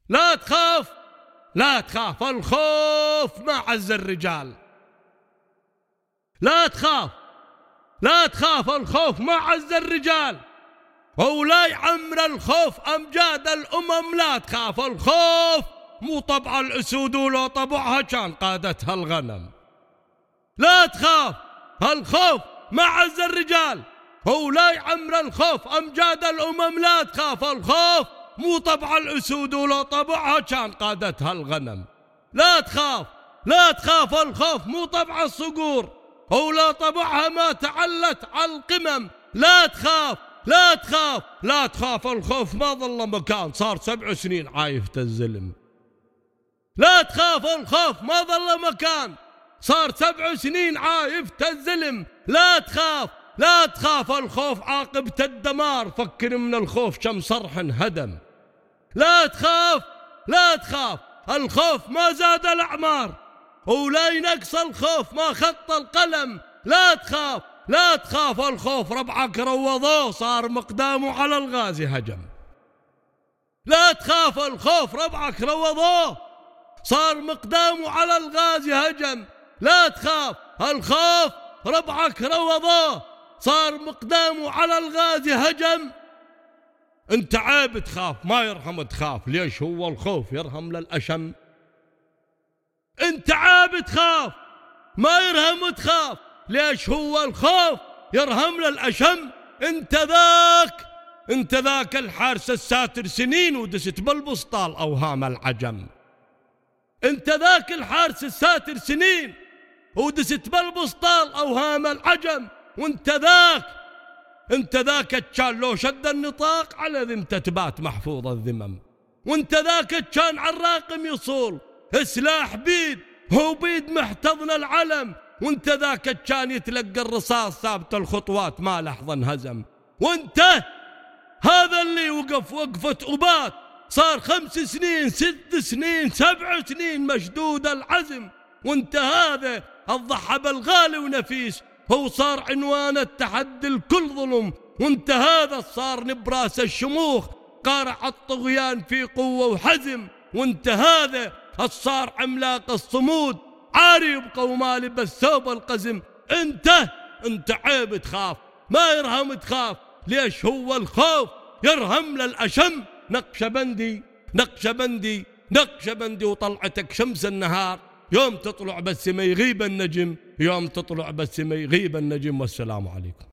لا تخاف، لا تخاف، الخوف ما عز الرجال. لا تخاف، لا تخاف، الخوف ما عز الرجال، ولا يعمر الخوف أمجاد الأمم. لا تخاف، الخوف مو طبع الأسود، ولو طبعها كان قادتها الغنم. لا تخاف، الخوف ما عز الرجال، ولا يعمر الخوف أمجاد الأمم. لا تخاف، الخوف مو طبع الأسود، ولو طبعها كان قادتها الغنم. لا تخاف، لا تخاف، الخوف مو طبع الصقور، ولا طبعها ما تعلت على القمم. لا تخاف، لا تخاف، لا تخاف، الخوف ما ظل مكان، صار 7 سنين عايفة الزلم. لا تخاف، الخوف ما ظل مكان، صار 7 سنين عايفة الزلم. لا تخاف، لا تخاف، الخوف عاقبة الدمار، فكر من الخوف كم صرح هدم. لا تخاف، لا تخاف، الخوف ما زاد الأعمار، ولا ينقص الخوف ما خط القلم. لا تخاف، لا تخاف، الخوف ربعك روضوه، صار مقدامه على الغازي هجم. لا تخاف، الخوف ربعك روضوه، صار مقدامه على الغازي هجم. لا تخاف، الخوف ربعك روضوه، صار مقدامه على الغازي هجم. انت عيب تخاف، ما يرحم تخاف، ليش هو الخوف يرهم للأشم. انت عيب تخاف، ما يرهم تخاف، ليش هو الخوف يرهم للأشم. انت ذاك الحارس الساتر سنين، ودست بالبسطال أوهام العجم. انت ذاك الحارس الساتر سنين، ودست بالبسطال أوهام العجم. انت ذاك الجان لو شد النطاق على ذمته تبات محفوظ الذمم. وانت ذاك الجان عالراقم يصول، سلاح بيد هو بيد محتضن العلم. وانت ذاك الجان يتلقى الرصاص ثابت الخطوات ما لحظة انهزم. وانت هذا اللي وقف وقفة أبات، صار 5 سنين 6 سنين 7 سنين مشدود العزم. وانت هذا الضحى بالغالي ونفيس، هو صار عنوان التحدي الكل ظلم. وانت هذا صار نبراس الشموخ، قارع الطغيان في قوة وحزم. وانت هذا الصار عملاق الصمود، عاري يبقى وما لبس ثوب القزم. انت عيب تخاف، ما يرهم تخاف، ليش هو الخوف يرهم للأشم. نقشبندي نقشبندي نقشبندي، وطلعتك شمس النهار، يوم تطلع بس ما يغيب النجم، يوم تطلع بس ما يغيب النجم. والسلام عليكم.